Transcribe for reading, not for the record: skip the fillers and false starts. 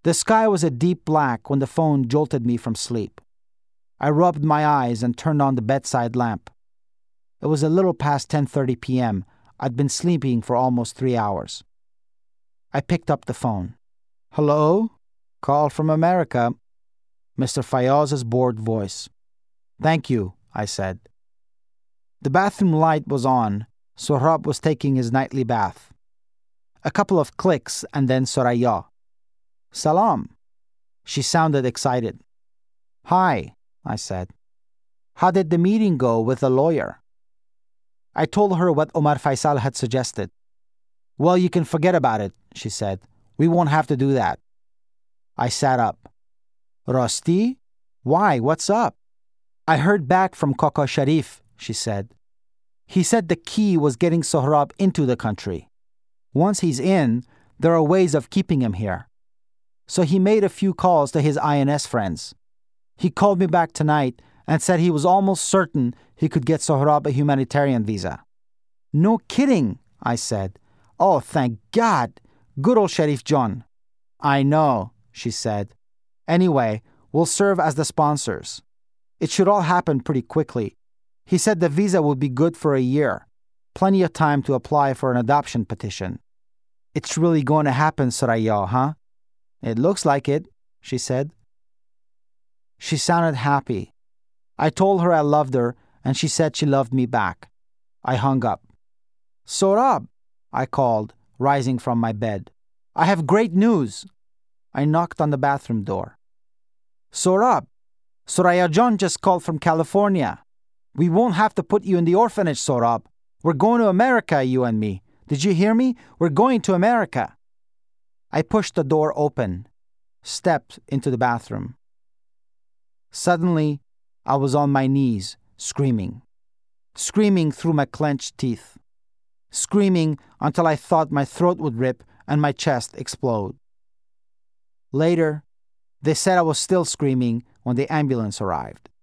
The sky was a deep black when the phone jolted me from sleep. I rubbed my eyes and turned on the bedside lamp. It was a little past 10:30 p.m. I'd been sleeping for almost 3 hours. I picked up the phone. "Hello? Call from America." Mr. Fayaz's bored voice. "Thank you," I said. The bathroom light was on. Sohrab was taking his nightly bath. A couple of clicks and then Soraya. "Salam." She sounded excited. "Hi," I said. "How did the meeting go with the lawyer?" I told her what Omar Faisal had suggested. "Well, you can forget about it," she said. "We won't have to do that." I sat up. "Rosti? Why? What's up?" "I heard back from Kaka Sharif," she said. "He said the key was getting Sohrab into the country. Once he's in, there are ways of keeping him here. So he made a few calls to his INS friends. He called me back tonight and said he was almost certain he could get Sohrab a humanitarian visa." "No kidding," I said. "Oh, thank God. Good old Sharif John." "I know," she said. "Anyway, we'll serve as the sponsors. It should all happen pretty quickly. He said the visa would be good for a year. Plenty of time to apply for an adoption petition." "It's really going to happen, Soraya, huh?" "It looks like it," she said. She sounded happy. I told her I loved her, and she said she loved me back. I hung up. "Sohrab," I called, rising from my bed. "I have great news." I knocked on the bathroom door. "Sohrab, Soraya John just called from California. We won't have to put you in the orphanage, Sohrab. We're going to America, you and me. Did you hear me? We're going to America." I pushed the door open, stepped into the bathroom. Suddenly, I was on my knees, screaming through my clenched teeth, screaming until I thought my throat would rip and my chest explode. Later, they said I was still screaming when the ambulance arrived.